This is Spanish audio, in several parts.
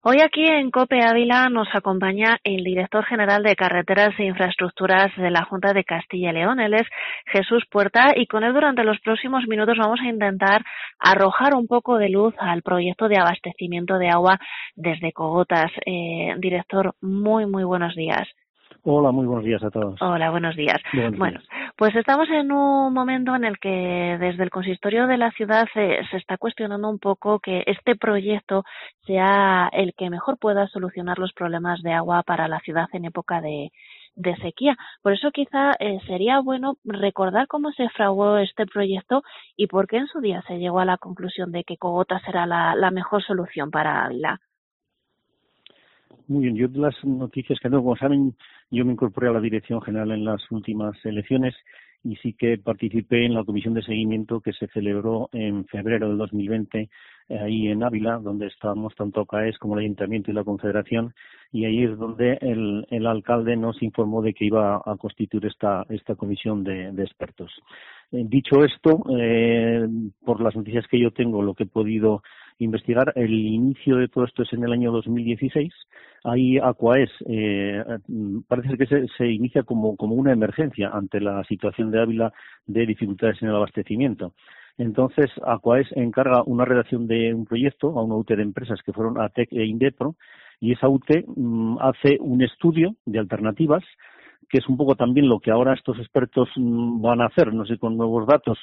Hoy aquí en COPE Ávila nos acompaña el director general de Carreteras e Infraestructuras de la Junta de Castilla y León. Él es Jesús Puerta y con él durante los próximos minutos vamos a intentar arrojar un poco de luz al proyecto de abastecimiento de agua desde Cogotas. Director, muy buenos días. Hola, muy buenos días a todos. Hola, buenos días. Buenos días. Pues estamos en un momento en el que desde el consistorio de la ciudad se está cuestionando un poco que este proyecto sea el que mejor pueda solucionar los problemas de agua para la ciudad en época de sequía. Por eso quizá sería bueno recordar cómo se fraguó este proyecto y por qué en su día se llegó a la conclusión de que Cogotas será la mejor solución para Ávila. Muy bien, yo de las noticias que tengo, como saben, yo me incorporé a la Dirección General en las últimas elecciones y sí que participé en la comisión de seguimiento que se celebró en febrero del 2020 ahí en Ávila, donde estábamos tanto CAES como el Ayuntamiento y la Confederación, y ahí es donde el alcalde nos informó de que iba a constituir esta comisión de expertos. Dicho esto, por las noticias que yo tengo, lo que he podido investigar, el inicio de todo esto es en el año 2016. Ahí Aquaes parece ser que se inicia como una emergencia ante la situación de Ávila de dificultades en el abastecimiento. Entonces, Aquaes encarga una redacción de un proyecto a una UT de empresas que fueron ATEC e Indepro, y esa UT hace un estudio de alternativas, que es un poco también lo que ahora estos expertos van a hacer, no sé, con nuevos datos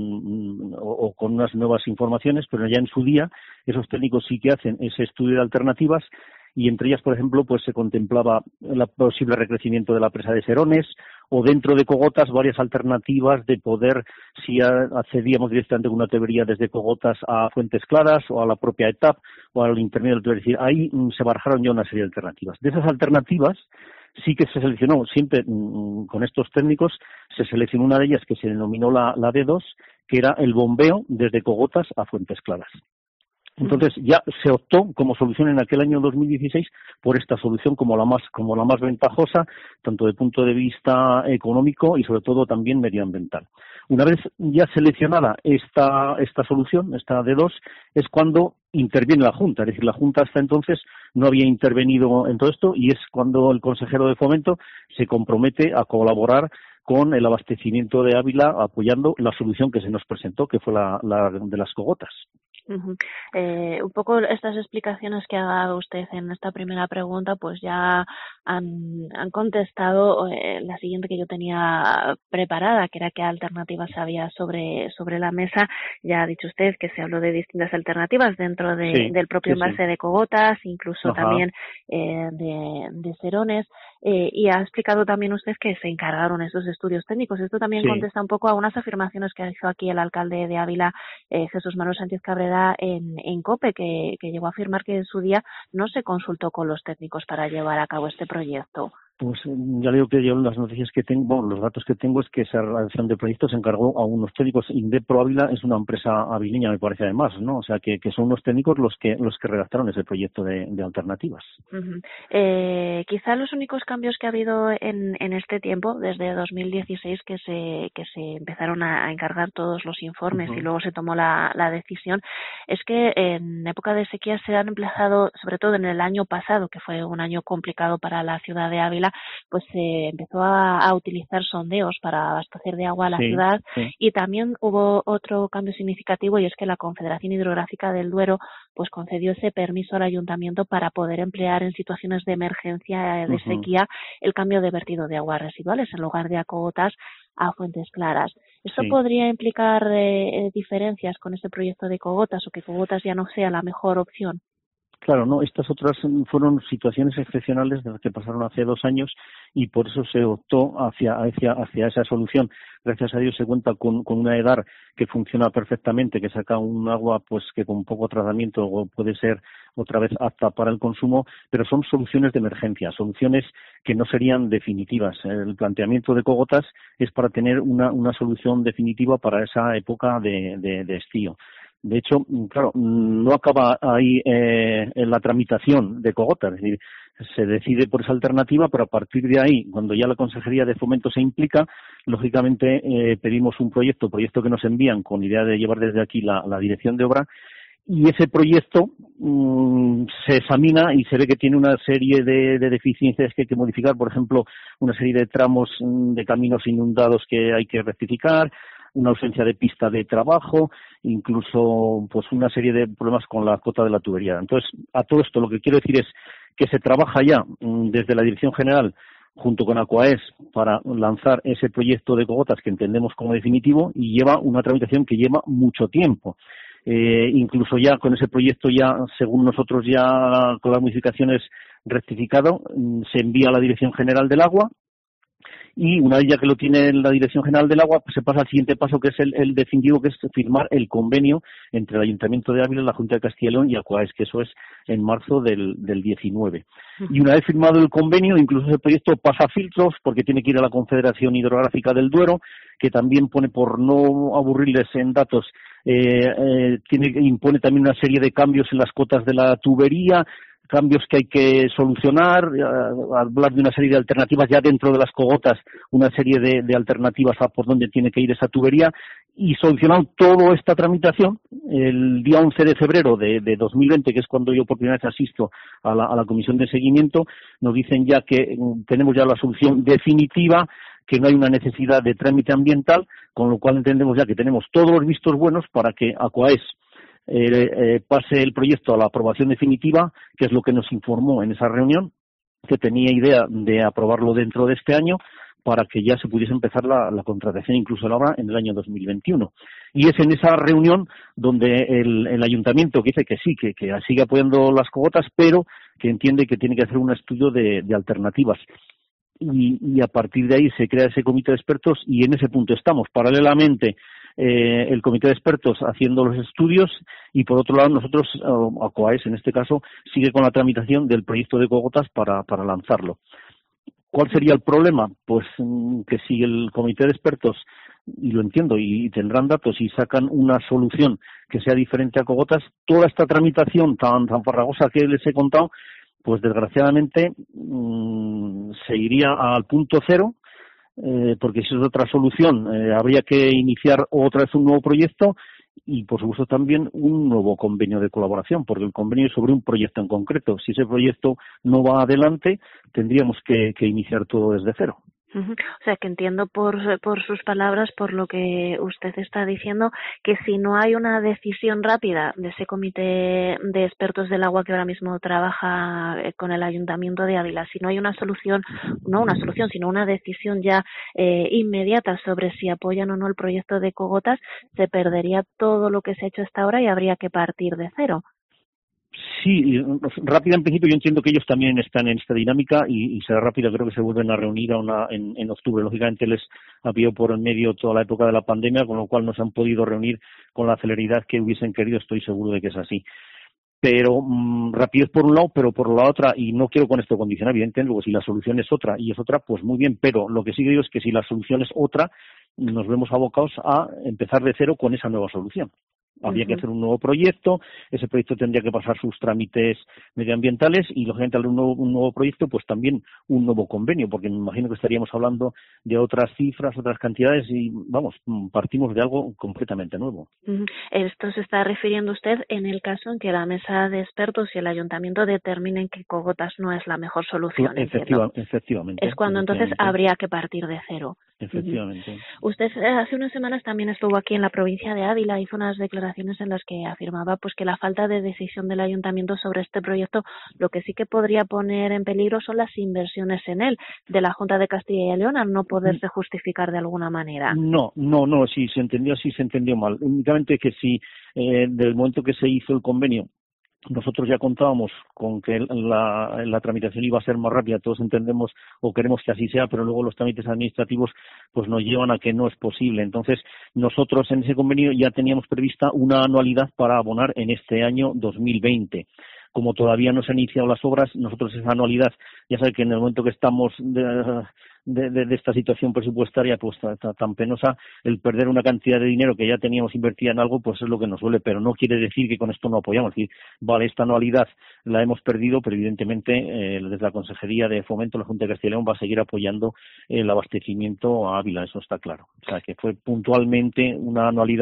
o con unas nuevas informaciones, pero ya en su día esos técnicos sí que hacen ese estudio de alternativas, y entre ellas, por ejemplo, pues se contemplaba el posible recrecimiento de la presa de Serones, o dentro de Cogotas varias alternativas de poder, si accedíamos directamente con una tubería desde Cogotas a Fuentes Claras o a la propia ETAP o al intermedio del tubería. Es decir, ahí se barajaron ya una serie de alternativas. De esas alternativas sí que se seleccionó, siempre con estos técnicos, se seleccionó una de ellas que se denominó la D2, que era el bombeo desde Cogotas a Fuentes Claras. Entonces ya se optó como solución en aquel año 2016 por esta solución como la más ventajosa, tanto de punto de vista económico y sobre todo también medioambiental. Una vez ya seleccionada esta solución, esta D2, es cuando interviene la Junta. Es decir, la Junta hasta entonces no había intervenido en todo esto, y es cuando el consejero de Fomento se compromete a colaborar con el abastecimiento de Ávila, apoyando la solución que se nos presentó, que fue la de las Cogotas. Un poco estas explicaciones que ha dado usted en esta primera pregunta pues ya han contestado la siguiente que yo tenía preparada, que era qué alternativas había sobre la mesa. Ya ha dicho usted que se habló de distintas alternativas dentro del propio embalse de Cogotas, incluso también de Serones, y ha explicado también usted que se encargaron estos estudios técnicos. Esto también contesta un poco a unas afirmaciones que hizo aquí el alcalde de Ávila, Jesús Manuel Sánchez Cabrera, en COPE, que llegó a afirmar que en su día no se consultó con los técnicos para llevar a cabo este proyecto. Pues ya le digo que yo las noticias que tengo, los datos que tengo, es que esa redacción de proyectos se encargó a unos técnicos. Indepro Ávila es una empresa avileña, me parece, además, ¿no? O sea, que son unos técnicos los que redactaron ese proyecto de alternativas. Quizá los únicos cambios que ha habido en este tiempo, desde 2016, que se empezaron a encargar todos los informes y luego se tomó la decisión, es que en época de sequía se han emplazado, sobre todo en el año pasado, que fue un año complicado para la ciudad de Ávila, pues se empezó a utilizar sondeos para abastecer de agua a la ciudad, y también hubo otro cambio significativo, y es que la Confederación Hidrográfica del Duero pues concedió ese permiso al ayuntamiento para poder emplear en situaciones de emergencia de sequía el cambio de vertido de aguas residuales en lugar de a Cogotas a Fuentes Claras. ¿Esto podría implicar diferencias con este proyecto de Cogotas, o que Cogotas ya no sea la mejor opción? Claro, no, estas otras fueron situaciones excepcionales de las que pasaron hace 2 años, y por eso se optó hacia esa solución. Gracias a Dios se cuenta con una EDAR que funciona perfectamente, que saca un agua pues que con poco tratamiento puede ser otra vez apta para el consumo, pero son soluciones de emergencia, soluciones que no serían definitivas. El planteamiento de Cogotas es para tener una solución definitiva para esa época de estío. De hecho, claro, no acaba ahí en la tramitación de Cogotas, es decir, se decide por esa alternativa, pero a partir de ahí, cuando ya la Consejería de Fomento se implica, lógicamente pedimos un proyecto que nos envían con idea de llevar desde aquí la dirección de obra, y ese proyecto se examina y se ve que tiene una serie de deficiencias que hay que modificar, por ejemplo, una serie de tramos de caminos inundados que hay que rectificar, una ausencia de pista de trabajo, incluso pues una serie de problemas con la cota de la tubería. Entonces, a todo esto lo que quiero decir es que se trabaja ya desde la Dirección General junto con Aquaes para lanzar ese proyecto de cogotas que entendemos como definitivo y lleva una tramitación que lleva mucho tiempo. Incluso ya con ese proyecto ya, según nosotros ya con las modificaciones rectificado, se envía a la Dirección General del Agua y una vez ya que lo tiene la Dirección General del Agua, pues se pasa al siguiente paso que es el definitivo, que es firmar el convenio entre el Ayuntamiento de Ávila, la Junta de Castilla y León y Aquaes, que eso es en marzo del 19. Y una vez firmado el convenio, incluso ese proyecto pasa a filtros porque tiene que ir a la Confederación Hidrográfica del Duero, que también pone, por no aburrirles en datos, impone también una serie de cambios en las cotas de la tubería, cambios que hay que solucionar, hablar de una serie de alternativas ya dentro de las cogotas, una serie de alternativas a por dónde tiene que ir esa tubería, y solucionando toda esta tramitación, el día 11 de febrero de 2020, que es cuando yo por primera vez asisto a la comisión de seguimiento, nos dicen ya que tenemos ya la solución definitiva, que no hay una necesidad de trámite ambiental, con lo cual entendemos ya que tenemos todos los vistos buenos para que Aquaes pase el proyecto a la aprobación definitiva, que es lo que nos informó en esa reunión, que tenía idea de aprobarlo dentro de este año para que ya se pudiese empezar la contratación incluso la obra en el año 2021. Y es en esa reunión donde el ayuntamiento que dice que sí, que sigue apoyando las cogotas, pero que entiende que tiene que hacer un estudio de alternativas. Y a partir de ahí se crea ese comité de expertos y en ese punto estamos. Paralelamente, el comité de expertos haciendo los estudios y por otro lado nosotros, Aquaes en este caso, sigue con la tramitación del proyecto de cogotas para lanzarlo. ¿Cuál sería el problema? Pues que si el comité de expertos, y lo entiendo, y tendrán datos y sacan una solución que sea diferente a cogotas, toda esta tramitación tan farragosa que les he contado, pues desgraciadamente se iría al punto cero, porque si es otra solución habría que iniciar otra vez un nuevo proyecto y por supuesto también un nuevo convenio de colaboración, porque el convenio es sobre un proyecto en concreto. Si ese proyecto no va adelante, tendríamos que iniciar todo desde cero. O sea, que entiendo por sus palabras, por lo que usted está diciendo, que si no hay una decisión rápida de ese comité de expertos del agua que ahora mismo trabaja con el Ayuntamiento de Ávila, si no hay una solución, no una solución, sino una decisión ya inmediata sobre si apoyan o no el proyecto de cogotas, se perdería todo lo que se ha hecho hasta ahora y habría que partir de cero. Sí, rápida en principio yo entiendo que ellos también están en esta dinámica y será rápida, creo que se vuelven a reunir en octubre. Lógicamente les ha pillado por en medio toda la época de la pandemia, con lo cual no se han podido reunir con la celeridad que hubiesen querido, estoy seguro de que es así. Pero rapidez por un lado, pero por la otra, y no quiero con esto condicionar, evidentemente, luego si la solución es otra y es otra, pues muy bien, pero lo que sí digo es que si la solución es otra, nos vemos abocados a empezar de cero con esa nueva solución. Habría que hacer un nuevo proyecto, ese proyecto tendría que pasar sus trámites medioambientales y, lógicamente, al un nuevo proyecto, pues también un nuevo convenio, porque me imagino que estaríamos hablando de otras cifras, otras cantidades y, vamos, partimos de algo completamente nuevo. Esto se está refiriendo usted en el caso en que la mesa de expertos y el ayuntamiento determinen que cogotas no es la mejor solución. Efectivamente. Es cuando entonces habría que partir de cero. Efectivamente. Usted hace unas semanas también estuvo aquí en la provincia de Ávila, hizo unas declaraciones en las que afirmaba pues que la falta de decisión del ayuntamiento sobre este proyecto lo que sí que podría poner en peligro son las inversiones en él de la Junta de Castilla y León al no poderse justificar de alguna manera. No, si se entendió así, se entendió mal. Únicamente que si del momento que se hizo el convenio nosotros ya contábamos con que la tramitación iba a ser más rápida, todos entendemos o queremos que así sea, pero luego los trámites administrativos pues nos llevan a que no es posible. Entonces, nosotros en ese convenio ya teníamos prevista una anualidad para abonar en este año 2020. Como todavía no se han iniciado las obras, nosotros esa anualidad, ya sabe que en el momento que estamos de esta situación presupuestaria pues tan penosa, el perder una cantidad de dinero que ya teníamos invertida en algo, pues es lo que nos duele, pero no quiere decir que con esto no apoyamos. Es decir, vale, esta anualidad la hemos perdido, pero evidentemente desde la Consejería de Fomento, la Junta de Castilla y León va a seguir apoyando el abastecimiento a Ávila, eso está claro. O sea, que fue puntualmente una anualidad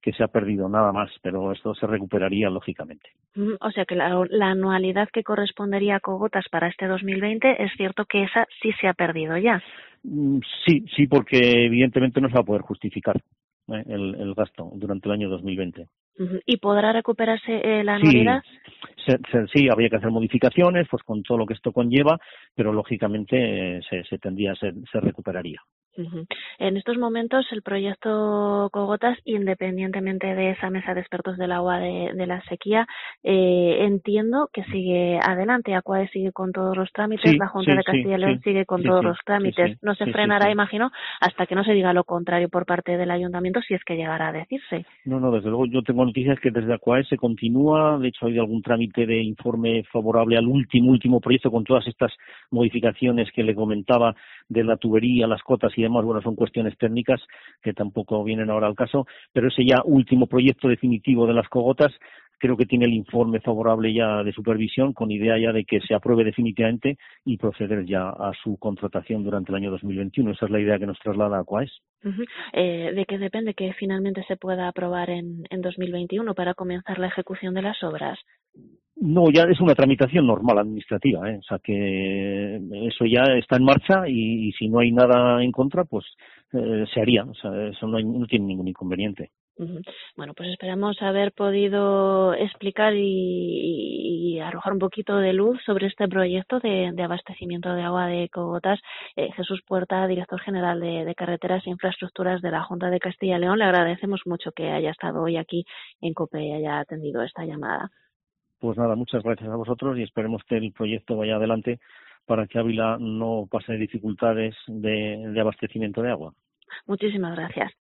que se ha perdido, nada más, pero esto se recuperaría lógicamente. O sea que la anualidad que correspondería a Cogotas para este 2020 es cierto que esa sí se ha perdido ya. Sí, porque evidentemente no se va a poder justificar el gasto durante el año 2020. ¿Y podrá recuperarse la anualidad? Sí, habría que hacer modificaciones, pues con todo lo que esto conlleva, pero lógicamente se recuperaría. En estos momentos el proyecto Cogotas, independientemente de esa mesa de expertos del agua de la sequía, entiendo que sigue adelante. Aquae sigue con todos los trámites, la Junta de Castilla y León sigue con todos los trámites. No se frenará, imagino, hasta que no se diga lo contrario por parte del ayuntamiento, si es que llegara a decirse. No, desde luego yo tengo noticias que desde Aquae se continúa. De hecho, hay algún trámite de informe favorable al último proyecto con todas estas modificaciones que le comentaba de la tubería, las cotas y demás. Bueno, son cuestiones técnicas que tampoco vienen ahora al caso, pero ese ya último proyecto definitivo de las cogotas creo que tiene el informe favorable ya de supervisión, con idea ya de que se apruebe definitivamente y proceder ya a su contratación durante el año 2021. Esa es la idea que nos traslada Aquaes. ¿De qué depende que finalmente se pueda aprobar en 2021 para comenzar la ejecución de las obras? No, ya es una tramitación normal administrativa, o sea que eso ya está en marcha y si no hay nada en contra, pues se haría, o sea, eso no tiene ningún inconveniente. Bueno, pues esperamos haber podido explicar y arrojar un poquito de luz sobre este proyecto de abastecimiento de agua de Cogotas. Jesús Puerta, director general de Carreteras e Infraestructuras de la Junta de Castilla y León, le agradecemos mucho que haya estado hoy aquí en COPE y haya atendido esta llamada. Pues nada, muchas gracias a vosotros y esperemos que el proyecto vaya adelante para que Ávila no pase dificultades de abastecimiento de agua. Muchísimas gracias.